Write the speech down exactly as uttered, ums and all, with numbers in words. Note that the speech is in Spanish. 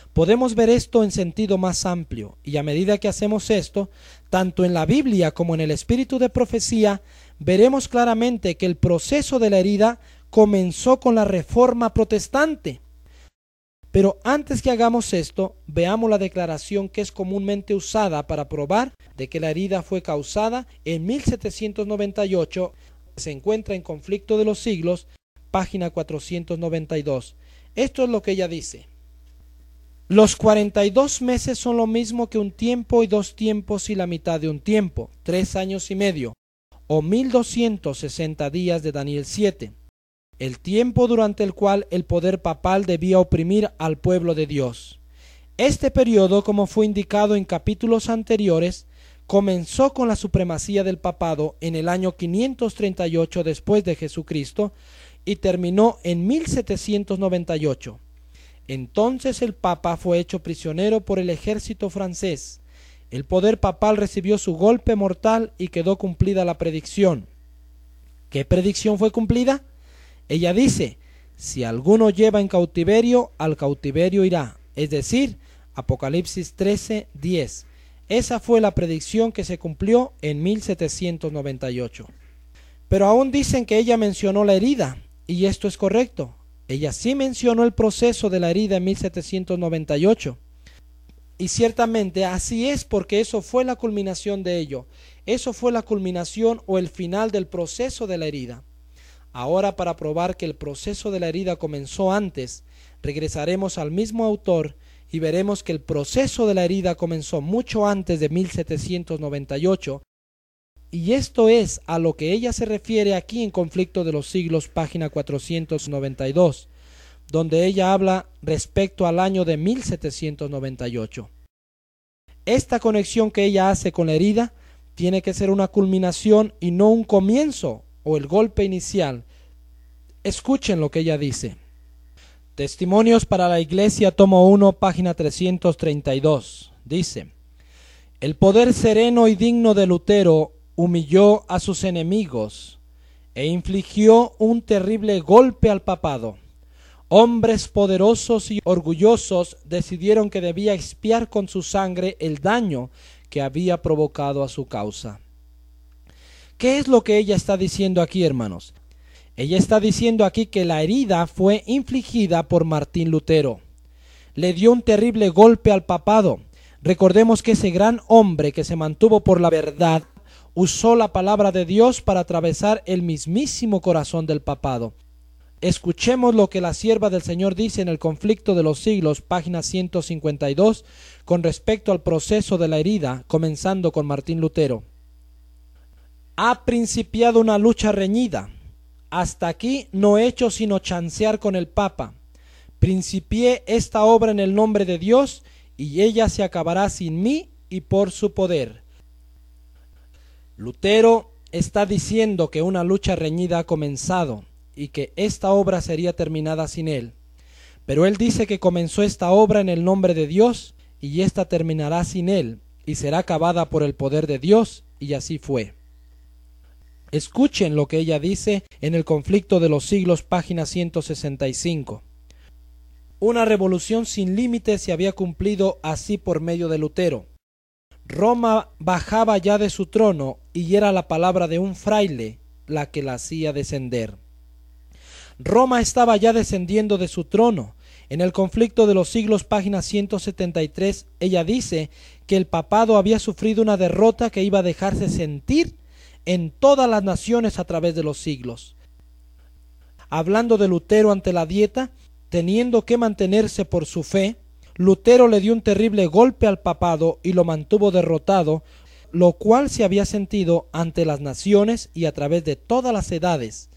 Podemos ver esto en sentido más amplio, y a medida que hacemos esto, tanto en la Biblia como en el espíritu de profecía, veremos claramente que el proceso de la herida comenzó con la Reforma Protestante. Pero antes que hagamos esto, veamos la declaración que es comúnmente usada para probar de que la herida fue causada en mil setecientos noventa y ocho. Se encuentra en Conflicto de los Siglos, página cuatrocientos noventa y dos. Esto es lo que ella dice: los cuarenta y dos meses son lo mismo que un tiempo y dos tiempos y la mitad de un tiempo, tres años y medio, o mil doscientos sesenta días de Daniel siete, el tiempo durante el cual el poder papal debía oprimir al pueblo de Dios. Este periodo, como fue indicado en capítulos anteriores, comenzó con la supremacía del papado en el año quinientos treinta y ocho después de Jesucristo y terminó en mil setecientos noventa y ocho. Entonces el Papa fue hecho prisionero por el ejército francés. El poder papal recibió su golpe mortal y quedó cumplida la predicción. ¿Qué predicción fue cumplida? Ella dice: si alguno lleva en cautiverio, al cautiverio irá. Es decir, Apocalipsis trece, diez. Esa fue la predicción que se cumplió en mil setecientos noventa y ocho. Pero aún dicen que ella mencionó la herida, y esto es correcto. Ella sí mencionó el proceso de la herida en mil setecientos noventa y ocho. Y ciertamente así es, porque eso fue la culminación de ello. Eso fue la culminación o el final del proceso de la herida. Ahora, para probar que el proceso de la herida comenzó antes, regresaremos al mismo autor y veremos que el proceso de la herida comenzó mucho antes de mil setecientos noventa y ocho. Y esto es a lo que ella se refiere aquí en Conflicto de los Siglos, página cuatrocientos noventa y dos, donde ella habla respecto al año de mil setecientos noventa y ocho. Esta conexión que ella hace con la herida tiene que ser una culminación y no un comienzo o el golpe inicial. Escuchen lo que ella dice. Testimonios para la Iglesia, tomo uno, página trescientos treinta y dos. Dice: el poder sereno y digno de Lutero humilló a sus enemigos e infligió un terrible golpe al papado. Hombres poderosos y orgullosos decidieron que debía expiar con su sangre el daño que había provocado a su causa. ¿Qué es lo que ella está diciendo aquí, hermanos? Ella está diciendo aquí que la herida fue infligida por Martín Lutero. Le dio un terrible golpe al papado. Recordemos que ese gran hombre que se mantuvo por la verdad usó la palabra de Dios para atravesar el mismísimo corazón del papado. Escuchemos lo que la sierva del Señor dice en el Conflicto de los Siglos, página ciento cincuenta y dos, con respecto al proceso de la herida, comenzando con Martín Lutero. Ha principiado una lucha reñida. Hasta aquí no he hecho sino chancear con el Papa. Principié esta obra en el nombre de Dios y ella se acabará sin mí y por su poder. Lutero está diciendo que una lucha reñida ha comenzado y que esta obra sería terminada sin él. Pero él dice que comenzó esta obra en el nombre de Dios y esta terminará sin él y será acabada por el poder de Dios, y así fue. Escuchen lo que ella dice en el Conflicto de los Siglos, página ciento sesenta y cinco. Una revolución sin límites se había cumplido así por medio de Lutero. Roma bajaba ya de su trono y era la palabra de un fraile la que la hacía descender. Roma estaba ya descendiendo de su trono. En el Conflicto de los Siglos, página ciento setenta y tres, ella dice que el papado había sufrido una derrota que iba a dejarse sentir en todas las naciones a través de los siglos. Hablando de Lutero ante la dieta, teniendo que mantenerse por su fe, Lutero le dio un terrible golpe al papado y lo mantuvo derrotado, lo cual se había sentido ante las naciones y a través de todas las edades.